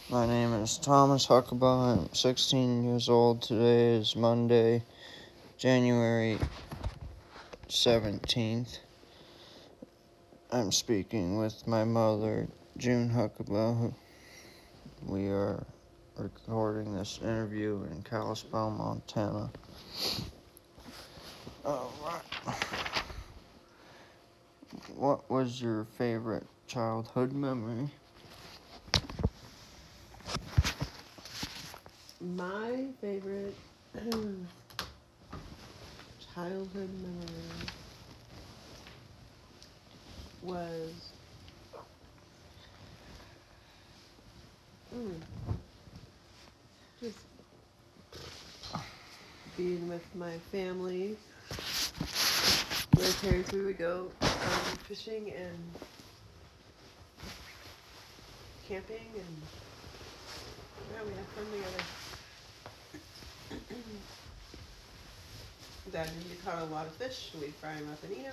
My name is Thomas Huckabee. I'm 16 years old. Today is Monday, January 17th. I'm speaking with my mother, June Huckabee. We are recording this interview in Kalispell, Montana. Alright. What was your favorite childhood memory? My favorite childhood memory was just being with my family. My parents, we would go fishing and camping, and yeah, we had fun together. Dad usually caught a lot of fish, and we'd fry them up and eat them.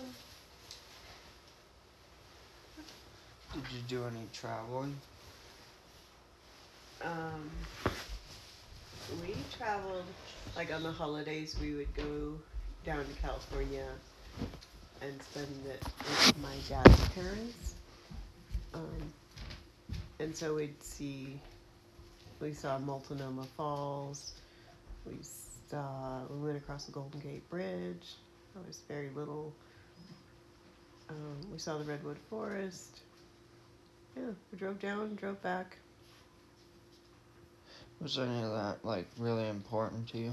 Did you do any traveling? We traveled, like on the holidays, we would go down to California and spend it with my dad's parents. And so we saw Multnomah Falls, we went across the Golden Gate Bridge. I was very little. We saw the Redwood Forest. Yeah, we drove down, drove back. Was any of that, really important to you?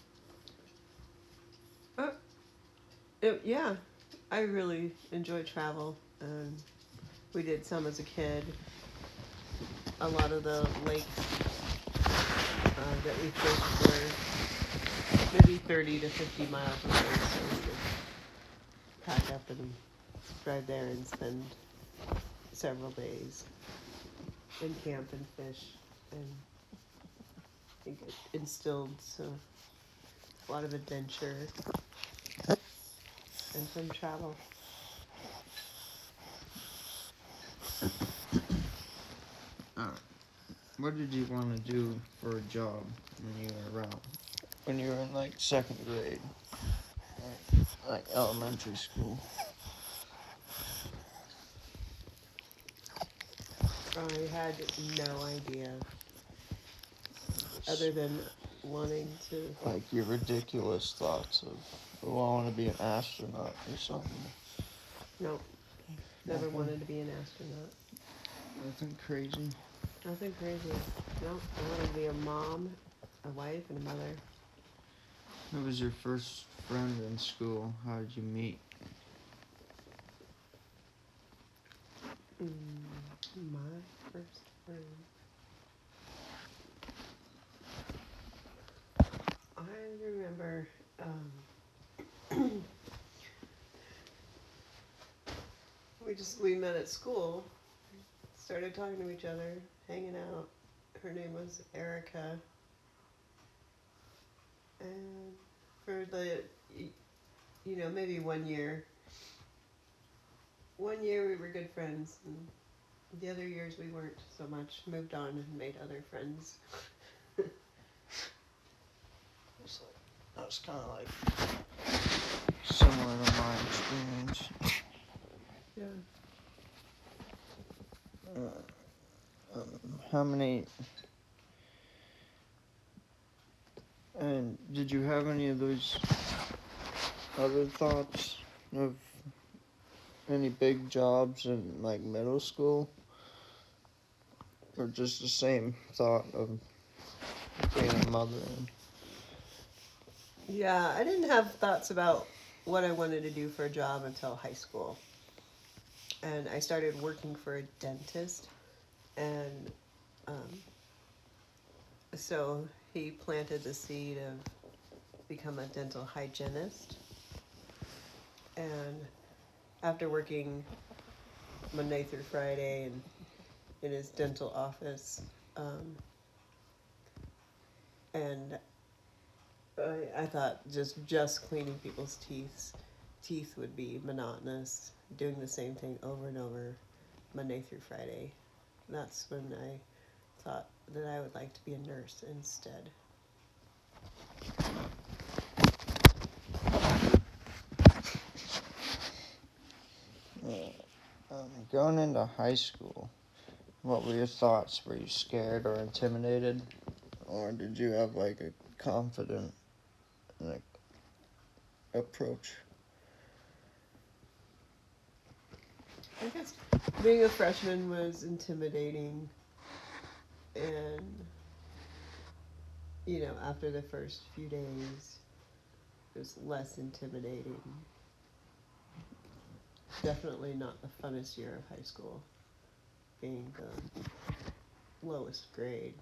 Yeah, I really enjoy travel. We did some as a kid. A lot of the lakes that we fished were maybe 30 to 50 miles away, so we would pack up and drive there and spend several days and camp and fish. And I think it instilled a lot of adventure and some travel. What did you want to do for a job when you were in second grade, like elementary school? I had no idea other than wanting to. Like your ridiculous thoughts of, oh, I want to be an astronaut or something. No, never wanted to be an astronaut. Nothing crazy. Nothing crazy. No, I wanted to be a mom, a wife, and a mother. Who was your first friend in school? How did you meet? My first friend. I remember we met at school, started talking to each other, hanging out. Her name was Erica. And for maybe 1 year. 1 year we were good friends, and the other years we weren't so much. Moved on and made other friends. That's kind of like similar to my experience. Yeah. How many? And did you have any of those other thoughts of any big jobs in middle school? Or just the same thought of being a mother? Yeah, I didn't have thoughts about what I wanted to do for a job until high school. And I started working for a dentist, and so he planted the seed of become a dental hygienist. And after working Monday through Friday and in his dental office, and I thought just cleaning people's teeth would be monotonous, doing the same thing over and over, Monday through Friday. That's when I thought that I would like to be a nurse instead. Going into high school, what were your thoughts? Were you scared or intimidated? Or did you have like a confident like approach? I guess being a freshman was intimidating, and after the first few days, it was less intimidating. Definitely not the funnest year of high school, being the lowest grade.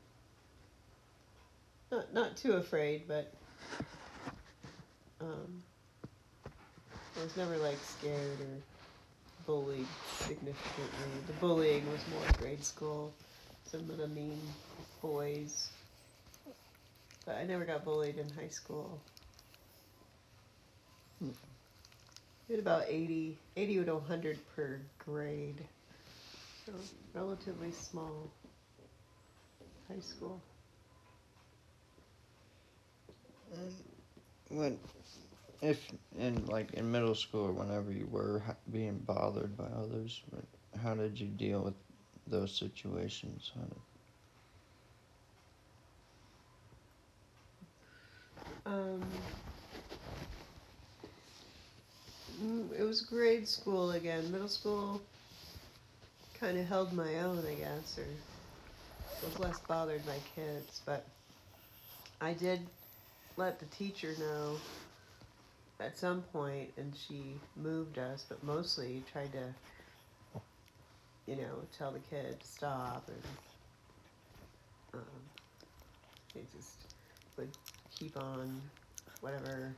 Not too afraid, but I was never like scared or bullied significantly. The bullying was more grade school. Some of the mean boys. But I never got bullied in high school. We had about 80 to 100 per grade. So relatively small high school. If in middle school or whenever you were being bothered by others, how did you deal with those situations? It was grade school again. Middle school kind of held my own, I guess, or was less bothered by kids. But I did let the teacher know at some point, and she moved us, but mostly tried to, tell the kid to stop, and they just would keep on whatever,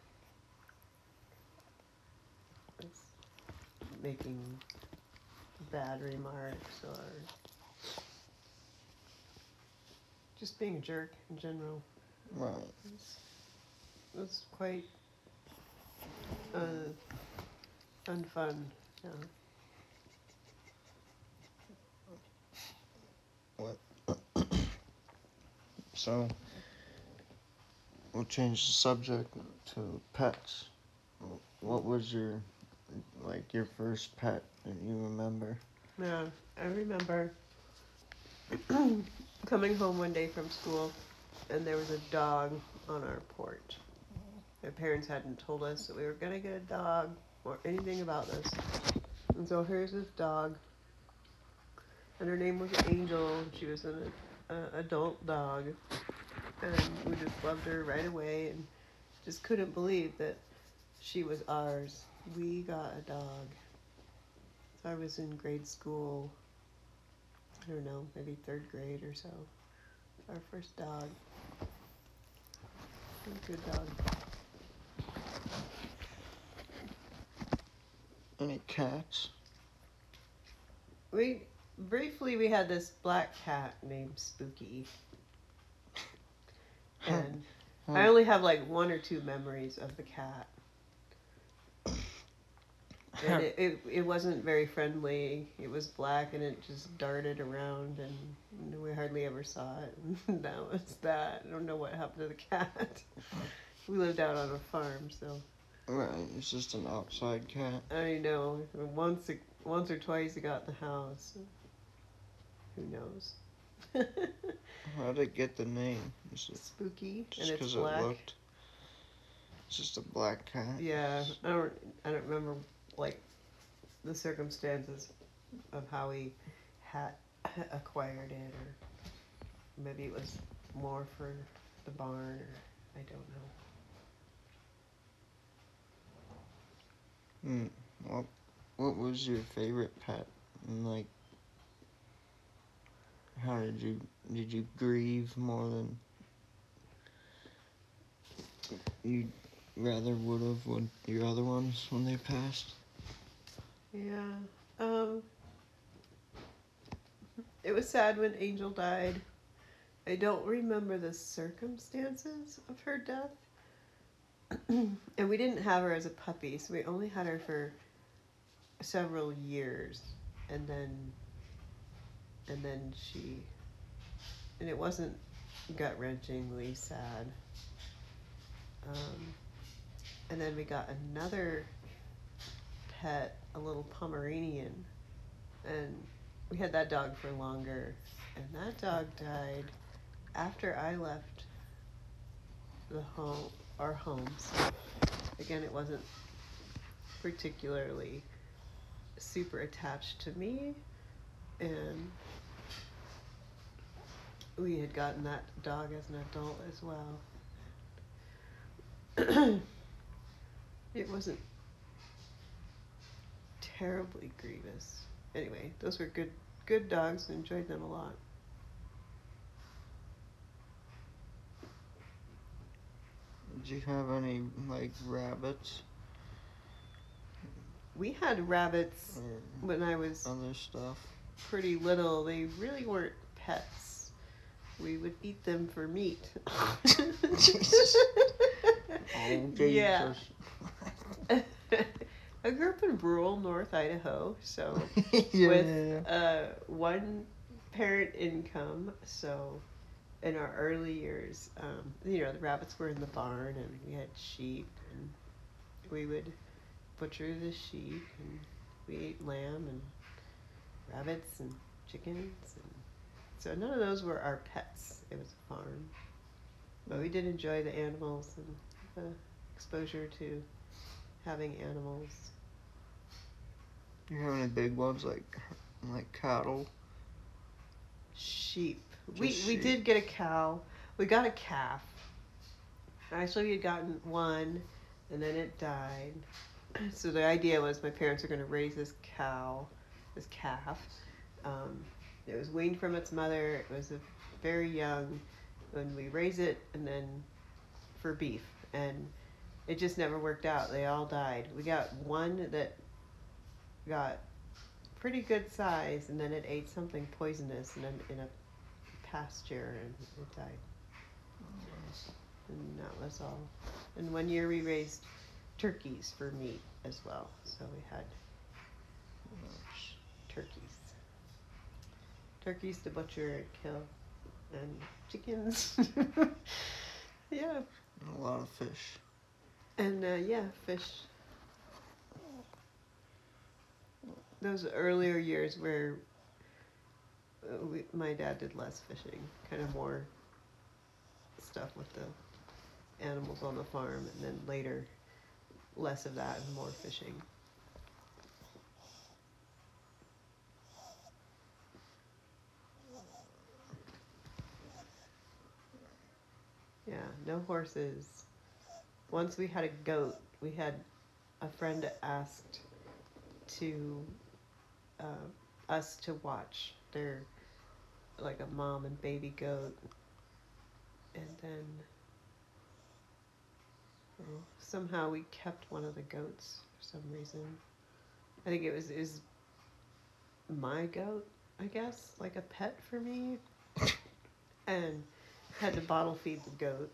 making bad remarks or just being a jerk in general. Right. It was quite unfun. Yeah. So, we'll change the subject to pets. What was your first pet that you remember? Yeah, I remember coming home one day from school, and there was a dog on our porch. My parents hadn't told us that we were gonna get a dog or anything about this. And so here's this dog, and her name was Angel. She was an adult dog, and we just loved her right away, and just couldn't believe that she was ours. We got a dog. So I was in grade school, I don't know, maybe third grade or so. Our first dog. A good dog. Any cats? We had this black cat named Spooky. And I only have like one or two memories of the cat. And it wasn't very friendly. It was black and it just darted around and we hardly ever saw it. And that was that. I don't know what happened to the cat. We lived out on a farm, so. Right, it's just an outside cat. I know. Once or twice it got in the house. Who knows? How did it get the name? Spooky, just and it's black. It's just a black cat. Yeah, I don't remember like the circumstances of how he had acquired it, or maybe it was more for the barn, or I don't know. Well, what was your favorite pet? And how did you grieve more than you rather would have with your other ones when they passed? Yeah. It was sad when Angel died. I don't remember the circumstances of her death. And we didn't have her as a puppy, so we only had her for several years. And then she and it wasn't gut-wrenchingly sad. And then we got another pet, a little Pomeranian, and we had that dog for longer, and that dog died after I left our home. So again, it wasn't particularly super attached to me, and we had gotten that dog as an adult as well. It wasn't terribly grievous. Anyway, those were good dogs. Enjoyed them a lot. Did you have any like rabbits We had rabbits or when I was other stuff? pretty little. They really weren't pets. We would eat them for meat. Jesus. Oh, Jesus. Yeah. I grew up in rural North Idaho, so Yeah, with yeah. one parent income. So in our early years, the rabbits were in the barn, and we had sheep, and we would butcher the sheep, and we ate lamb and rabbits and chickens, and so none of those were our pets. It was a farm, but we did enjoy the animals and the exposure to having animals. Do you have any big ones like cattle? Sheep. Just We sheep. did get a cow. We got a calf. Actually, we had gotten one, and then it died. So the idea was my parents were going to raise this calf. It was weaned from its mother. It was very young when we raised it, and then for beef. And it just never worked out. They all died. We got one that got pretty good size, and then it ate something poisonous in a pasture, and it died. And that was all. And one year we raised turkeys for meat as well. So we had turkeys. Turkeys to butcher and kill. And chickens. Yeah. And a lot of fish. And fish. Those earlier years where my dad did less fishing, kind of more stuff with the animals on the farm, and then later less of that and more fishing. Yeah, no horses. Once we had a goat. We had a friend asked to us to watch their like a mom and baby goat, and then somehow we kept one of the goats for some reason. I think it was my goat, I guess, like a pet for me, and had to bottle feed the goat,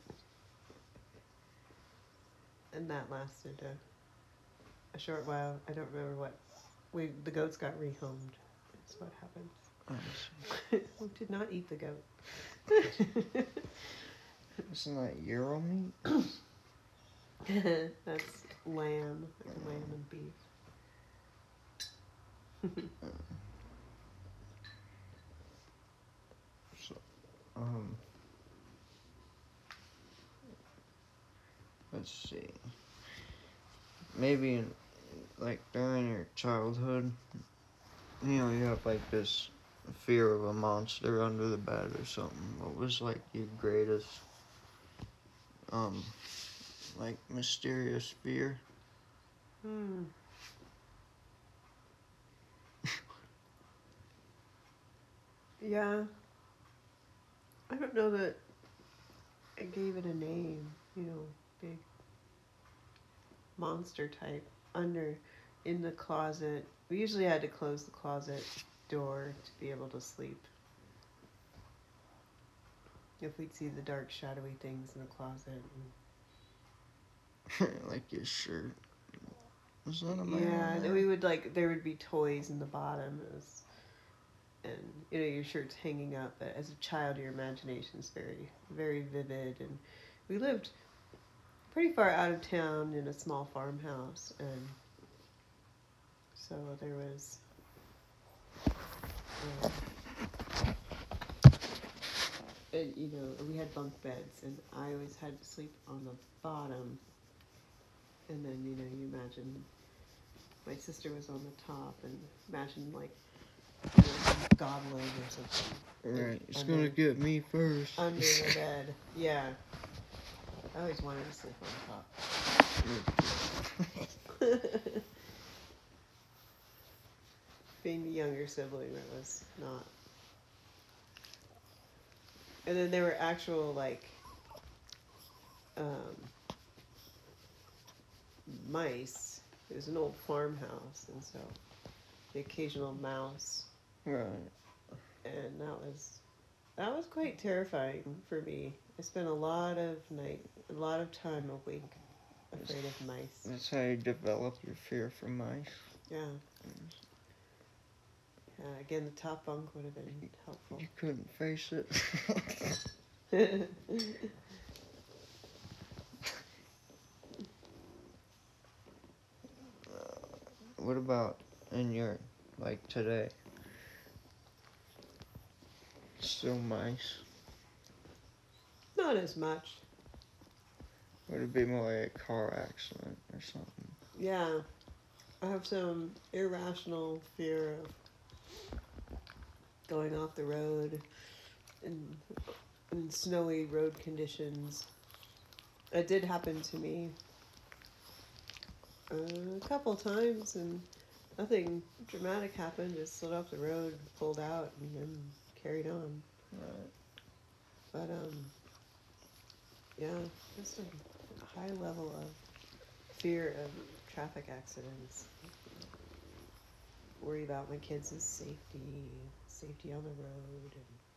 and that lasted a short while. I don't remember what the goats got rehomed. That's what happened. We did not eat the goat. Isn't that Euro meat? That's lamb, like lamb and beef. So, let's see. Maybe like during your childhood, you have like this fear of a monster under the bed or something. What was like your greatest, like mysterious fear? Yeah. I don't know that I gave it a name, big monster type in the closet. We usually had to close the closet door to be able to sleep. If we'd see the dark, shadowy things in the closet. Like your shirt. Was that a man? Yeah, and we would there would be toys in the bottom. It was and your shirt's hanging up. But as a child, your imagination's very, very vivid. And we lived pretty far out of town in a small farmhouse, and so there was. Um, and, we had bunk beds, and I always had to sleep on the bottom. And then, you imagine my sister was on the top, and imagine like goblin or something. Right, it's gonna get me first. Under the bed, yeah. I always wanted to sleep on top. Being the younger sibling, that was not. And then there were actual mice. It was an old farmhouse, and so the occasional mouse. Right. And that was quite terrifying for me. I spent a lot of time awake, afraid of mice. That's how you develop your fear for mice. Yeah. Again, the top bunk would have been helpful. You couldn't face it. What about in your, today? Still mice? Not as much. Would it be more like a car accident or something? Yeah. I have some irrational fear of going off the road in snowy road conditions. It did happen to me a couple times, and nothing dramatic happened. Just slid off the road, pulled out, and then carried on. Right. But yeah, just a high level of fear of traffic accidents. Worry about my kids' safety on the road,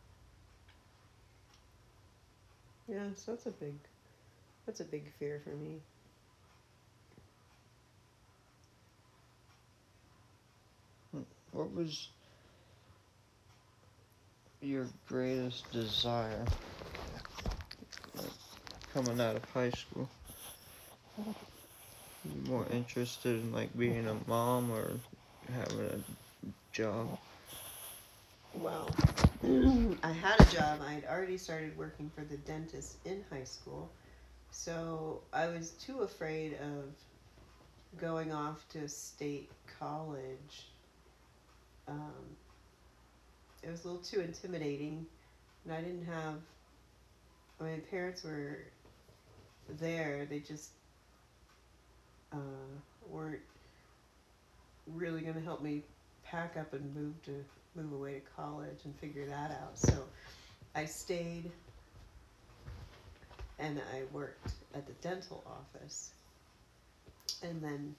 and yeah, so that's a big fear for me. What was your greatest desire coming out of high school? You more interested in being a mom or having a job? Well, I had a job. I'd already started working for the dentist in high school, so I was too afraid of going off to a state college. It was a little too intimidating, and I didn't have. My parents were there. They just weren't really going to help me pack up and move away to college and figure that out. So I stayed, and I worked at the dental office. And then,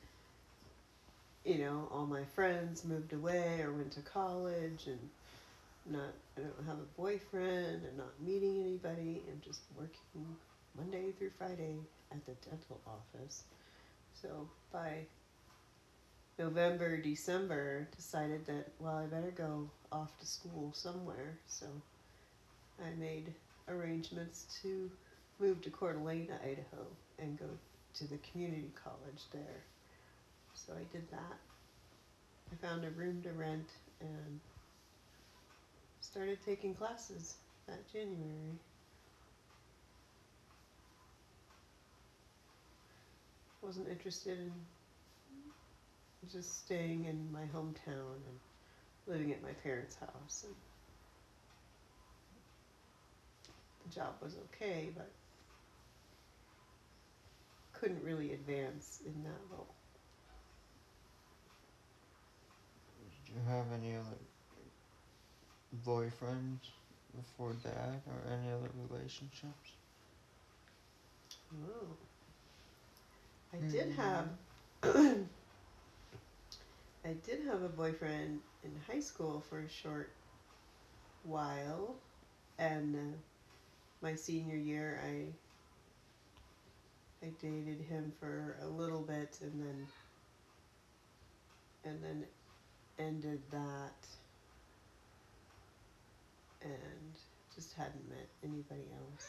all my friends moved away or went to college, and I don't have a boyfriend and not meeting anybody, and just working Monday through Friday at the dental office. So by November, December, decided that, I better go off to school somewhere. So I made arrangements to move to Coeur d'Alene, Idaho, and go to the community college there. So I did that. I found a room to rent and started taking classes that January. Wasn't interested in just staying in my hometown and living at my parents' house. And the job was okay, but couldn't really advance in that role. Did you have any other boyfriends before that, or any other relationships? Oh. I did have a boyfriend in high school for a short while, and my senior year I dated him for a little bit, and then ended that. and just hadn't met anybody else.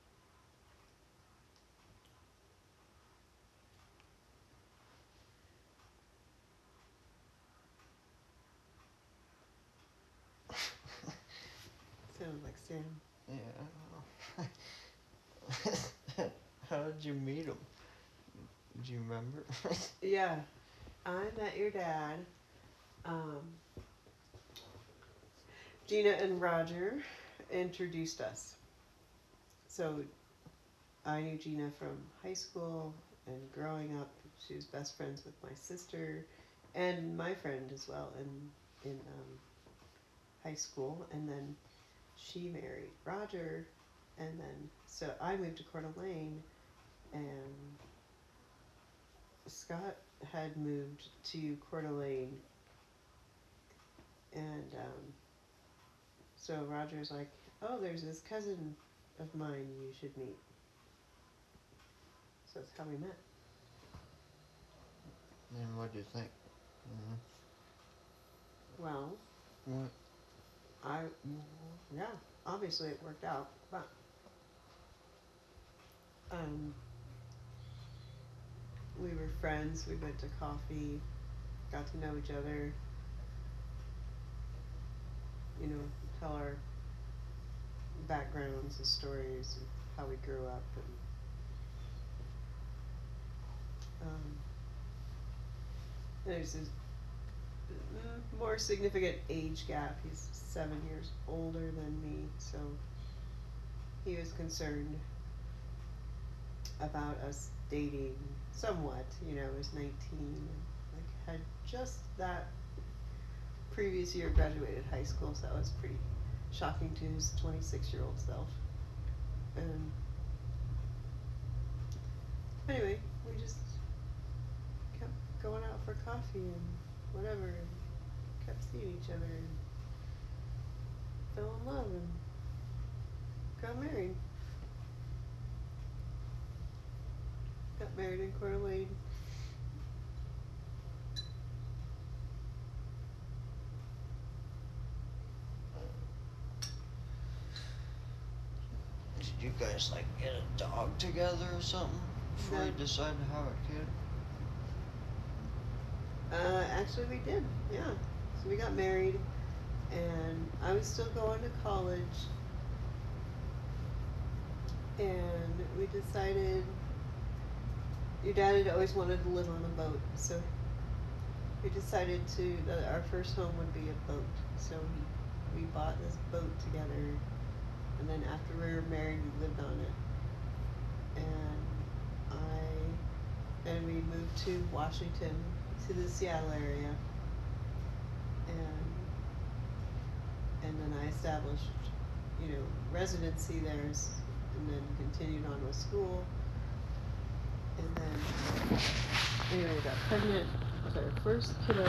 Sounds like Sam. Yeah. How did you meet him? Do you remember? Yeah, I met your dad. Gina and Roger introduced us. So I knew Gina from high school and growing up. She was best friends with my sister and my friend as well in high school. And then she married Roger, and then so I moved to Coeur d'Alene, and Scott had moved to Coeur d'Alene, and so Roger's like, "Oh, there's this cousin of mine you should meet." So that's how we met. And what do you think? Well, What? yeah, obviously it worked out, but we were friends. We went to coffee, got to know each other. You know, tell our backgrounds and stories and how we grew up, and there's this more significant age gap. He's 7 years older than me, so he was concerned about us dating somewhat. You know, I was 19, and like had just that previous year graduated high school, so that was pretty shocking to his 26-year-old self. And anyway, we just kept going out for coffee and whatever, and kept seeing each other, and fell in love, and got married. Got married in Coeur d'Alene. Did you guys like get a dog together or something before No. you decided to have a kid? Actually, we did, yeah. So we got married, and I was still going to college, and we decided your dad had always wanted to live on a boat, so we decided that our first home would be a boat. So we bought this boat together, and then after we were married, we lived on it. And we moved to Washington, to the Seattle area, and then I established, you know, residency there, and then continued on with school. And then, anyway, got pregnant with our first kiddo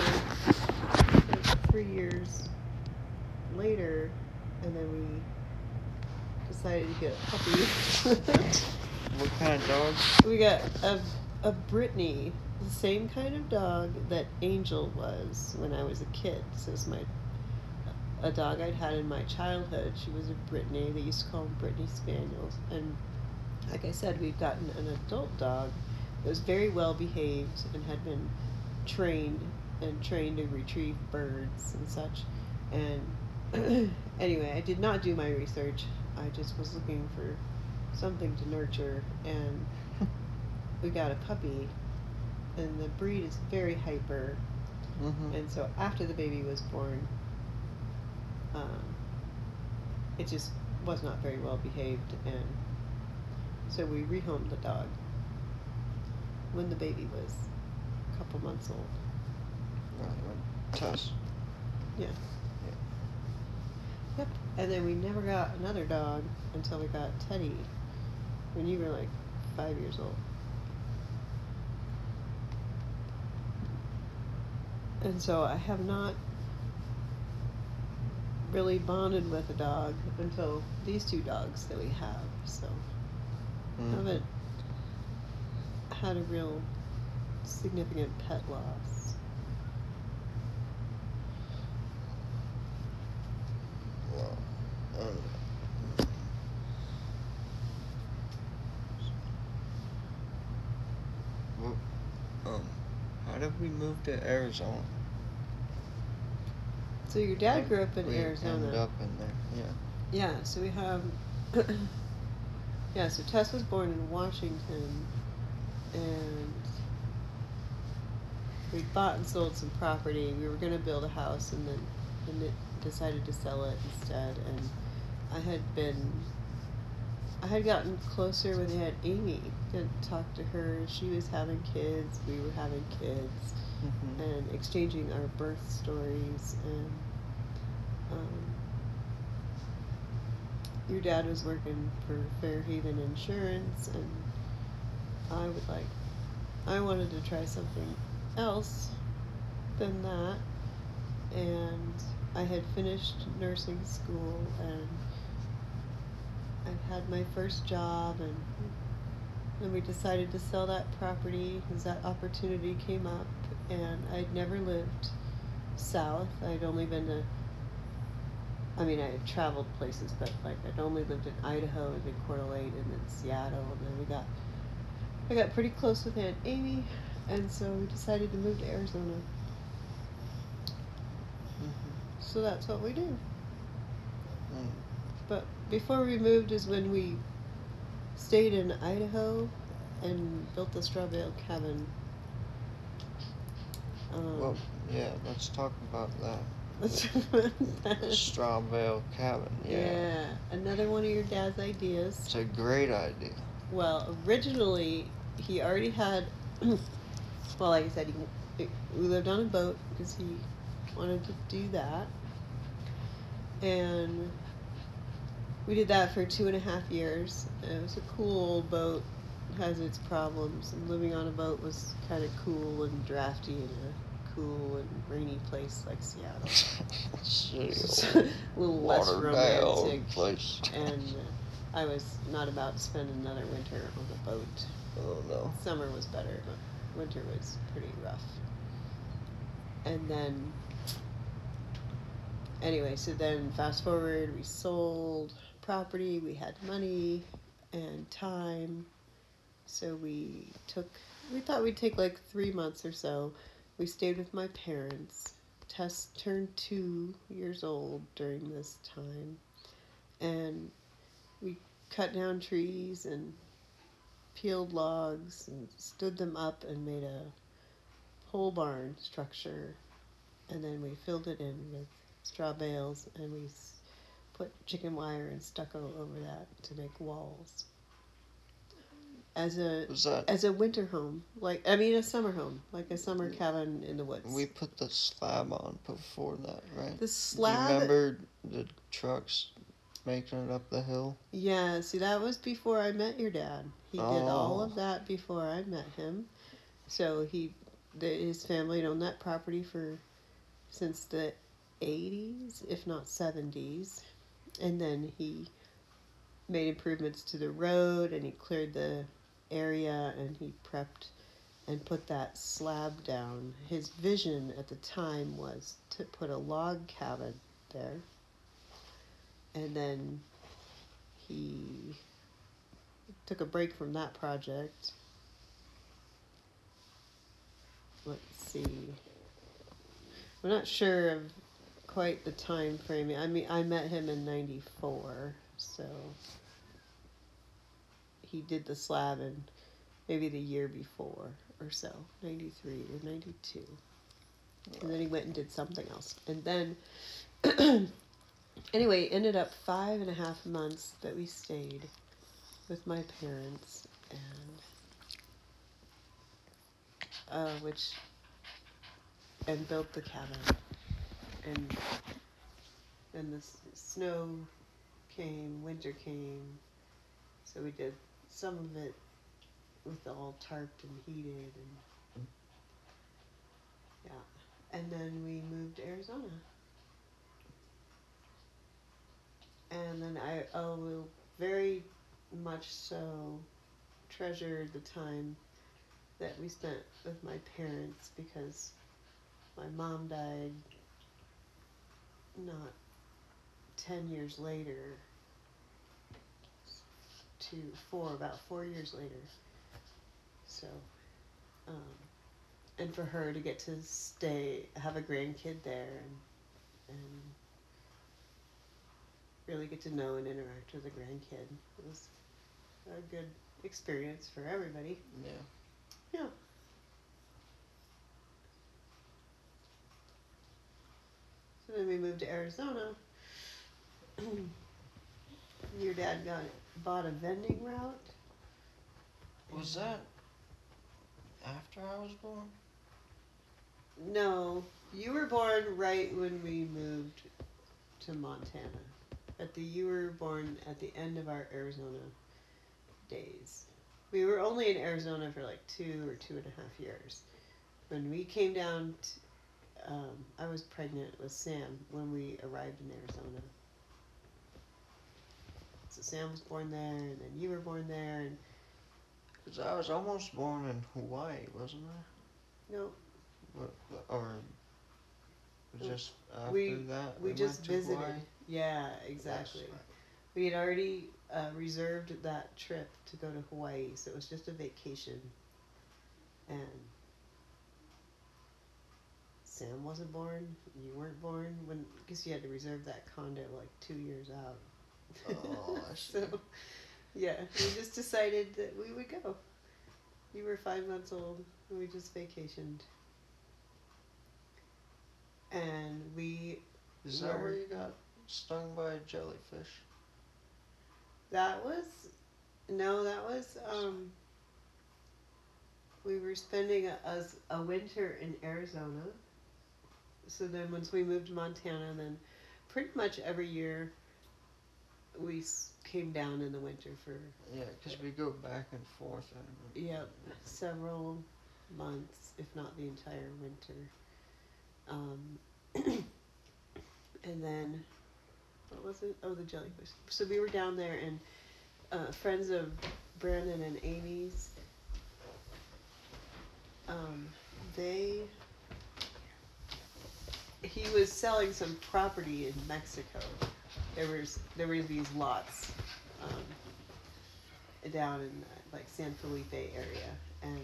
3 years later, and then we decided to get a puppy. What kind of dog? We got a Brittany, the same kind of dog that Angel was when I was a kid. So it's a dog I'd had in my childhood. She was a Brittany. They used to call them Brittany Spaniels. And like I said, we've gotten an adult dog that was very well behaved and had been trained to retrieve birds and such. And anyway, I did not do my research. I just was looking for something to nurture, and we got a puppy, and the breed is very hyper. Mm-hmm. And so after the baby was born, it just was not very well behaved, and so we rehomed the dog when the baby was a couple months old. Tess. Yeah. Yep. And then we never got another dog until we got Teddy when you were like 5 years old. And so I have not really bonded with a dog until these two dogs that we have. So I haven't had a real significant pet loss. Well, How'd we move to Arizona? So your dad How'd grew up in we Arizona. end up in there? Yeah. Yeah, so we have. Yeah, so Tess was born in Washington, and we bought and sold some property. We were going to build a house, and then decided to sell it instead. And I had been. I had gotten closer with Aunt Amy. Didn't talk to her. She was having kids. We were having kids, and exchanging our birth stories. And your dad was working for Fairhaven Insurance, and I wanted to try something else than that. And I had finished nursing school, and I had my first job, and then we decided to sell that property because that opportunity came up. And I'd never lived south. I'd only been to, I mean, I had traveled places, but like I'd only lived in Idaho and in Coeur d'Alene and then Seattle. And then I got pretty close with Aunt Amy, and so we decided to move to Arizona. So that's what we do. But before we moved is when we stayed in Idaho and built the Straw Bale Cabin. Well, yeah, let's talk about that. The Straw Bale Cabin, Yeah, another one of your dad's ideas. It's a great idea. Well, originally, he already had, well, like I said, we lived on a boat because he wanted to do that. And we did that for 2.5 years. It was a cool old boat. It has its problems. And living on a boat was kind of cool and drafty in a cool and rainy place like Seattle. A little less romantic. Place. And I was not about to spend another winter on a boat. Oh no. Summer was better, but winter was pretty rough. And then, anyway, so then fast forward, we sold property, we had money and time, so we thought we'd take like 3 months or so. We stayed with my parents. Tess turned 2 years old during this time, and we cut down trees and peeled logs and stood them up and made a pole barn structure, and then we filled it in with straw bales, and we put chicken wire and stucco over that to make walls. As a winter home, a summer home, like a summer cabin in the woods. We put the slab on before that, right? The slab. Do you remember the trucks making it up the hill? Yeah, see, that was before I met your dad. He did all of that before I met him. So his family had owned that property since the 80s, if not 70s. And then he made improvements to the road, and he cleared the area, and he prepped and put that slab down. His vision at the time was to put a log cabin there. And then he took a break from that project. Let's see. I'm not sure of quite the time frame. I mean, I met him in 94, so he did the slab in maybe the year before or so, 93 or 92. And then he went and did something else. And then, anyway, it ended up 5.5 months that we stayed with my parents, and built the cabin. And then the snow came, winter came, so we did some of it with all tarped and heated, and yeah. And then we moved to Arizona. And then I will very much so treasure the time that we spent with my parents, because my mom died not 10 years later, about 4 years later. So, and for her to get to stay, have a grandkid there, and really get to know and interact with a grandkid. It was a good experience for everybody. Yeah. Yeah. So then we moved to Arizona. Your dad bought a vending route. Was that after I was born? No, you were born right when we moved to Montana. You were born at the end of our Arizona days. We were only in Arizona for like 2 or 2.5 years. When we came down, I was pregnant with Sam when we arrived in Arizona. So Sam was born there, and then you were born there, and Because I was almost born in Hawaii, wasn't I? no, Or just after we that we went just to visited. Hawaii? Yeah, exactly. That's right. We had already reserved that trip to go to Hawaii, so it was just a vacation. And Sam wasn't born. You weren't born when, because you had to reserve that condo like 2 years out. Oh, I see. So, yeah, we just decided that we would go. You were 5 months old, and we just vacationed. And we Is that where you got stung by a jellyfish? that was we were spending a winter in Arizona. So then once we moved to Montana, then pretty much every year we came down in the winter for Yeah, because we go back and forth. I remember. several months, if not the entire winter. And then, what was it? Oh, the jellyfish. So we were down there, and friends of Brandon and Amy's, he was selling some property in Mexico. There were these lots down in like San Felipe area, and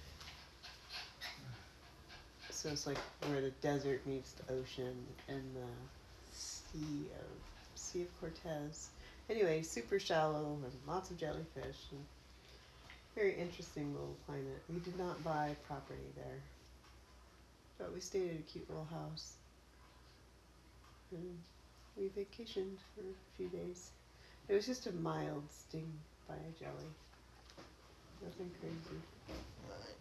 so it's like where the desert meets the ocean and the Sea of Cortez. Anyway, super shallow and lots of jellyfish and very interesting little climate. We did not buy property there, but we stayed at a cute little house. And we vacationed for a few days. It was just a mild sting by a jelly. Nothing crazy. Right.